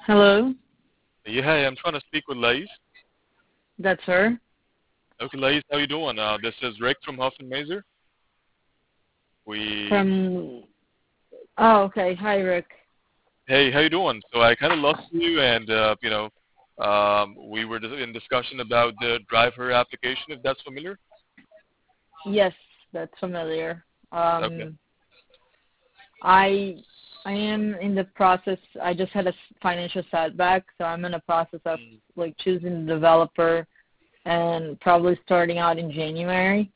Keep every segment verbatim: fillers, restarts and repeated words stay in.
Hello, Yeah, hi, I'm trying to speak with Lais. that's her. Okay, Lais, how you doing? Uh, this is Rick from Huff and Mazer. We, From oh, okay. Hi, Rick. hey, how you doing? So I kind of lost you, and uh, you know, um, we were dis- in discussion about the driver application, if that's familiar. Yes, that's familiar. Okay. Um, I I am in the process. I just had a s- financial setback, so I'm in the process of Mm. like choosing the developer and probably starting out in January.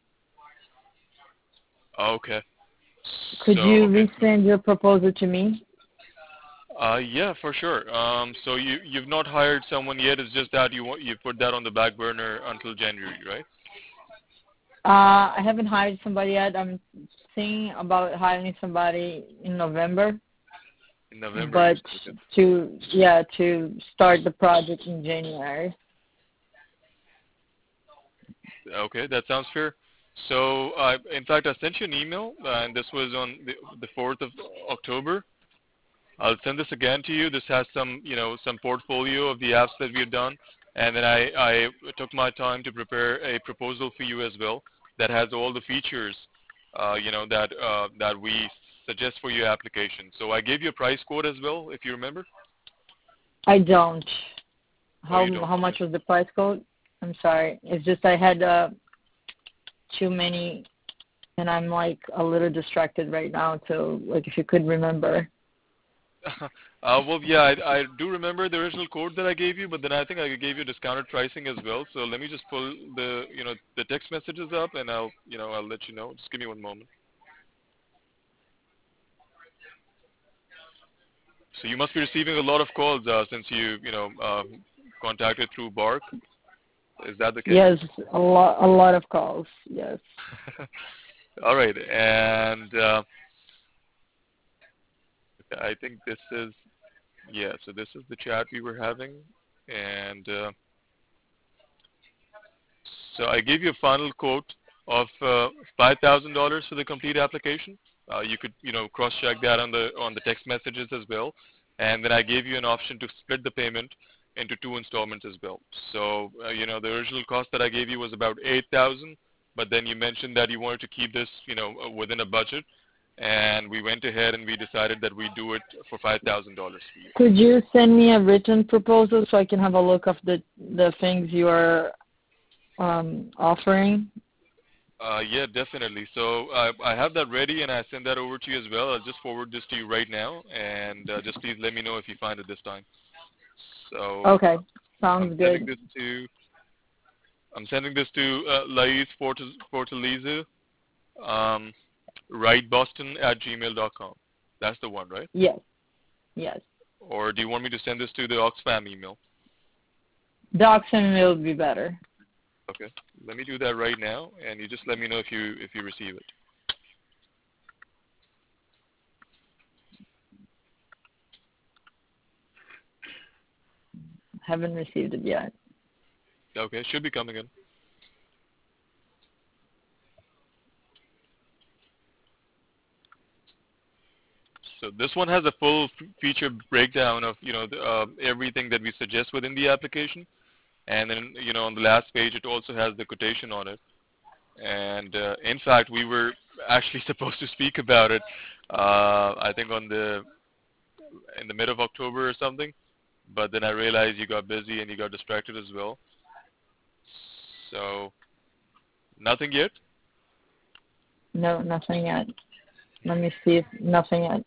Okay. Could So you okay. So, resend your proposal to me? uh, yeah, for sure. Um, so you you've not hired someone yet. It's just that you want you put that on the back burner until January, right? Uh, I haven't hired somebody yet. I'm thinking about hiring somebody in November. In November, you But said. Okay. to yeah to start the project in January. Okay, that sounds fair. So, I, in fact, I sent you an email, uh, and this was on the, the fourth of October. I'll send this again to you. This has some, you know, some portfolio of the apps that we've done, and then I, I took my time to prepare a proposal for you as well that has all the features, uh, you know, that uh, that we suggest for your application. So I gave you a price quote as well, if you remember. I don't. Oh, How you don't? how Okay. much was the price code? I'm sorry. It's just I had uh, too many, and I'm like a little distracted right now. So like if you could remember. uh, well, yeah, I, I do remember the original code that I gave you, but then I think I gave you discounted pricing as well. So let me just pull the, you know, the text messages up, and I'll, you know, I'll let you know. Just give me one moment. So you must be receiving a lot of calls uh, since you, you know, um, contacted through Bark. Is that the case? Yes, a lot a lot of calls. Yes. All right, and uh, I think this is, yeah. So this is the chat we were having, and uh, so I gave you a final quote of uh, five thousand dollars for the complete application. Uh, you could, you know, cross-check that on the on the text messages as well, and then I gave you an option to split the payment into two installments as well. So, uh, you know, the original cost that I gave you was about eight thousand, but then you mentioned that you wanted to keep this, you know, uh, within a budget, and we went ahead and we decided that we do it for five thousand dollars for you. Could you send me a written proposal so I can have a look of the the things you are um, offering? Uh, yeah, definitely. So I, I have that ready, and I send that over to you as well. I'll just forward this to you right now, and uh, just please let me know if you find it this time. So Okay, I'm sounds sending good. this to I'm sending this to uh, Lais Fortal- Fortaleza, um, rightboston at gmail dot com. That's the one, right? Yes, yes. Or do you want me to send this to the Oxfam email? Dachshund will be better. Okay, let me do that right now, and you just let me know if you if you receive it. Haven't received it yet. Okay, should be coming in. So this one has a full f- feature breakdown of, you know, the, uh, everything that we suggest within the application, and then, you know, on the last page it also has the quotation on it. And uh, in fact, we were actually supposed to speak about it. Uh, I think on the in the mid of October or something, but then I realized you got busy and you got distracted as well. So nothing yet. No, nothing yet. Let me see if nothing yet.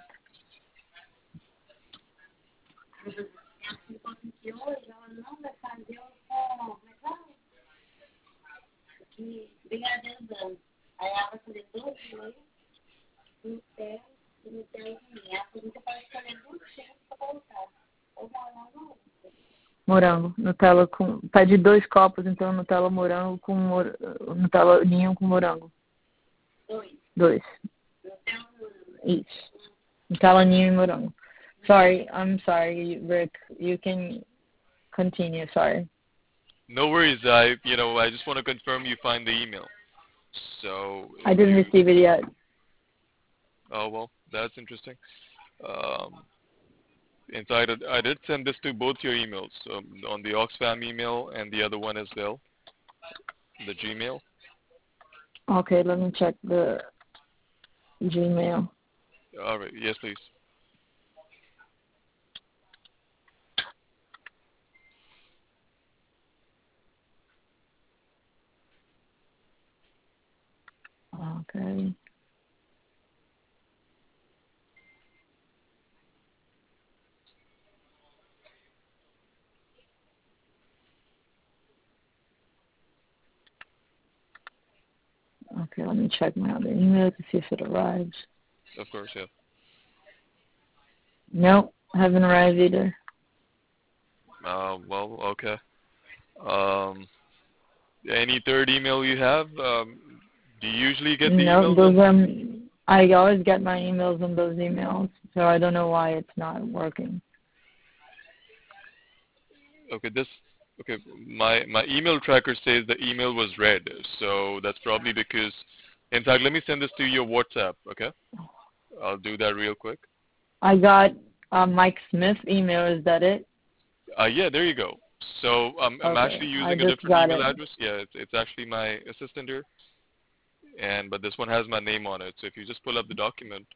Morango, Nutella com. Pede dois copos, então Nutella morango com mor... Nutella ninho com morango. Dois. Each. Nutella ninho e morango. Sorry, I'm sorry, Rick. You can continue. Sorry. No worries. I, you know, I just want to confirm you find the email. So if I didn't you, receive it yet. oh well, that's interesting. Um, Inside, I did send this to both your emails, um, on the Oxfam email and the other one as well, the Gmail. Okay, let me check the Gmail. All right. Yes, please. Okay. Okay, let me check my other email to see if it arrives. Of course, yeah. Nope, haven't arrived either. Uh, well, okay. Um, any third email you have? Um, do you usually get the No, emails? those On? are, I always get my emails on those emails, so I don't know why it's not working. Okay, this. Okay, my my email tracker says the email was read, so that's probably because. In fact, let me send this to your WhatsApp. Okay, I'll do that real quick. I got uh, Mike Smith email. Is that it? Uh, yeah, there you go. So um, I'm Okay, actually I using a just different got email it. address. Yeah, it's, it's actually my assistant here, and but this one has my name on it. So if you just pull up the document.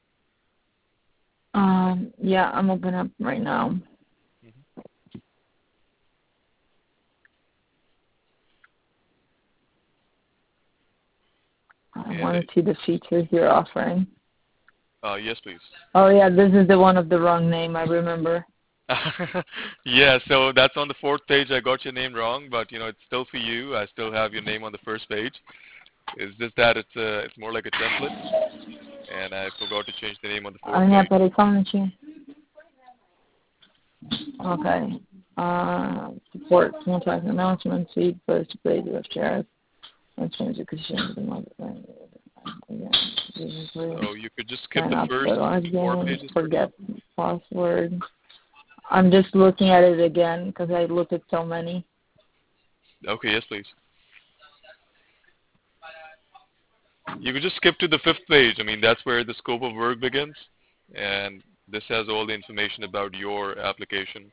Um, yeah, I'm opening up right now. Mm-hmm. I And want to see the features you're offering. uh, yes, please. Oh yeah, this is the one of the wrong name. I remember. Yeah, so that's on the fourth page. I got your name wrong, but you know it's still for you. I still have your name on the first page. It's just that it's a, it's more like a template, and I forgot to change the name on the fourth Anya, page. peraí, só um minutinho. Okay. Uh, support contact announcement, feed, post, page, web shares, and change the conditions of the month. So you could just skip Sign the up first the four login, pages for forget now. password. I'm just looking at it again because I looked at so many. Okay, yes, please. You could just skip to the fifth page. I mean, that's where the scope of work begins, and this has all the information about your application.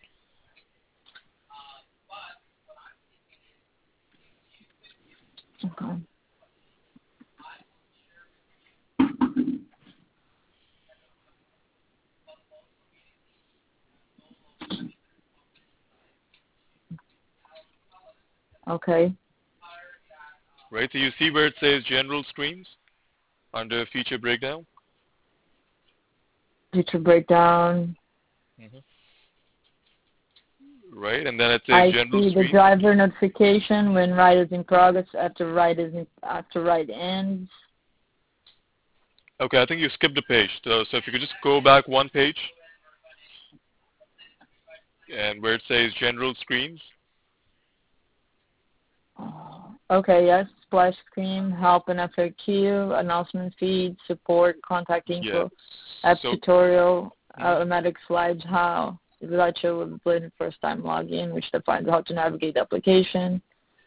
Okay. Okay. Right, so you see where it says general screens under feature breakdown? Feature breakdown. Mm-hmm. Right, and then it says I general see the screens. driver notification when ride is in progress after ride is in, after ride ends. Okay, I think you skipped a page. So, so if you could just go back one page, and where it says general screens. Uh, okay, yes. Splash screen, help and F A Q, announcement feed, support, contact Yeah. info, app So, tutorial, mhm. automatic slides, how. The slideshow will play the first time login, which defines how to navigate the application.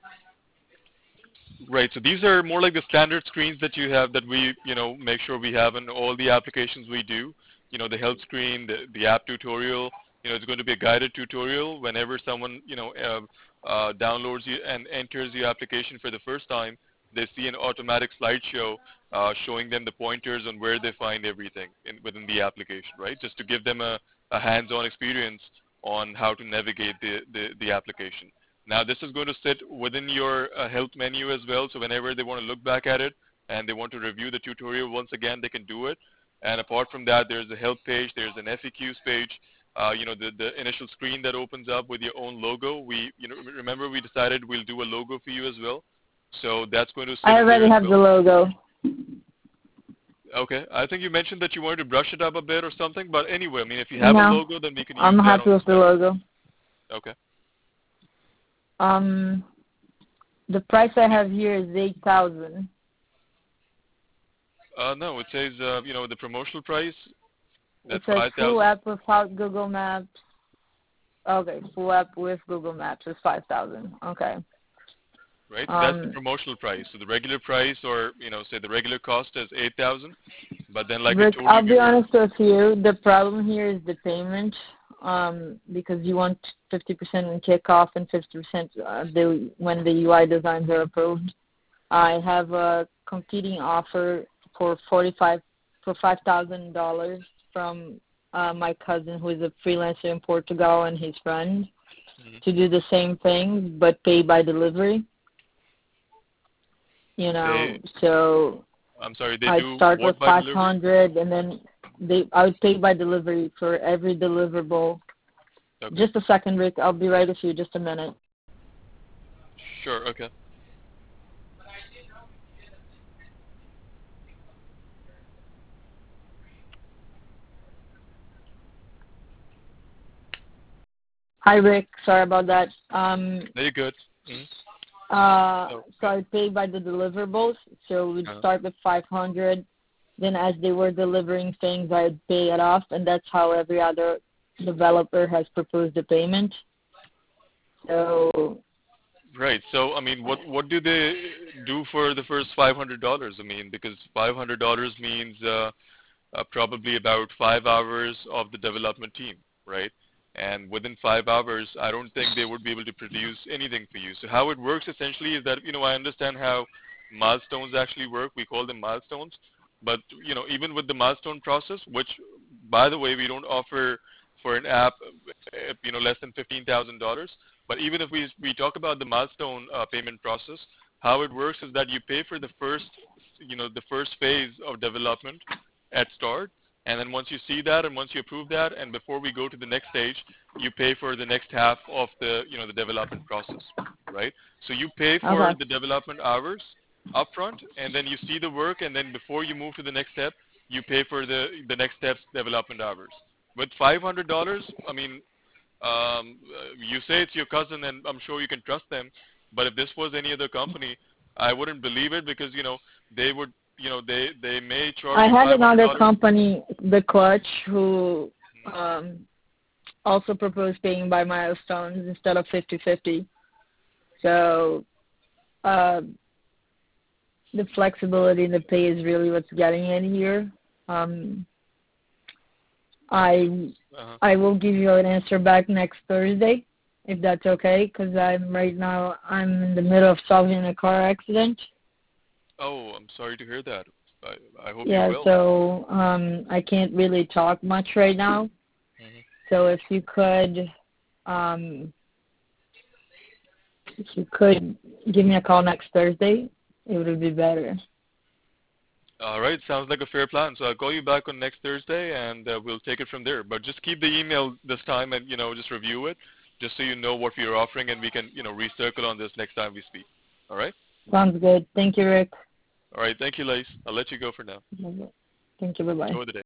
Right. So these are more like the standard screens that you have that we, you know, make sure we have in all the applications we do. You know, the help screen, the, the app tutorial. You know, it's going to be a guided tutorial whenever someone, you know, uh, uh, downloads you and enters your application for the first time. They see an automatic slideshow uh, showing them the pointers on where they find everything in, within the application, right? Just to give them a, a hands-on experience on how to navigate the, the, the application. Now this is going to sit within your uh, help menu as well, so whenever they want to look back at it and they want to review the tutorial once again, they can do it. And apart from that, there's a help page, there's an F A Qs page, uh, you know, the, the initial screen that opens up with your own logo. We, you know, remember we decided we'll do a logo for you as well. So that's going to sit I in there already as have the well. logo. Okay, I think you mentioned that you wanted to brush it up a bit or something, but anyway, I mean, if you have a No, logo, then we can use I'm that happy on the with the side. logo. Okay. Um, the price I have here is eight thousand. Uh, no, it says, uh, you know, the promotional price, It that's says five full thousand. app without Google Maps. Okay, full app with Google Maps is five thousand. Okay. Right? So that's the Um, promotional price. So the regular price, or you know, say the regular cost is eight thousand, but then like I Rick, told you, I'll we be were honest with you. The problem here is the payment. um, because you want fifty percent in kickoff and fifty percent uh, the, when the U I designs are approved. I have a competing offer for forty-five for five thousand dollars from uh, my cousin, who is a freelancer in Portugal, and his friend, mm-hmm. to do the same thing but pay by delivery. You know, they, so I'm sorry, they I do start what with by five delivery? hundred, and then they I would pay by delivery for every deliverable. Okay. Just a second, Rick. I'll be right with you. Just a minute. Sure. Okay. Hi, Rick. Sorry about that. Um, Are you good? Mm-hmm. uh, Oh, so I pay by the deliverables. So we'd uh-huh. start with five hundred. Then as they were delivering things, I'd pay it off, and that's how every other developer has proposed the payment. So. Right. So, I mean, what what do they do for the first five hundred dollars? I mean, because five hundred dollars means uh, uh, probably about five hours of the development team, right? And within five hours, I don't think they would be able to produce anything for you. So how it works essentially is that, you know, I understand how milestones actually work. We call them milestones. But, you know, even with the milestone process, which, by the way, we don't offer for an app, uh, you know, less than fifteen thousand dollars. But even if we, we talk about the milestone uh, payment process, how it works is that you pay for the first, you know, the first phase of development at start, and then once you see that and once you approve that, and before we go to the next stage, you pay for the next half of the, you know, the development process, right? So you pay for Okay. the development hours upfront, and then you see the work, and then before you move to the next step, you pay for the the next step's development hours. With five hundred dollars, I mean, um, you say it's your cousin, and I'm sure you can trust them. But if this was any other company, I wouldn't believe it, because, you know, they would, you know, they they may charge I you had five hundred another dollars. company, The Clutch, who um, also proposed paying by milestones instead of fifty-fifty. So uh, the flexibility in the pay is really what's getting in here. Um, I Uh-huh. I will give you an answer back next Thursday, if that's okay, because I'm right now I'm in the middle of solving a car accident. Oh, I'm sorry to hear that. I, I hope Yeah, you will. so um, I can't really talk much right now. Mm-hmm. So if you could, um, if you could give me a call next Thursday, it would be better. All right, sounds like a fair plan. So I'll call you back on next Thursday, and uh, we'll take it from there. But just keep the email this time, and, you know, just review it, just so you know what we are offering, and we can, you know, recircle on this next time we speak. All right? Sounds good. Thank you, Rick. All right, thank you, Lace. I'll let you go for now. Thank you. Bye-bye. Enjoy the day.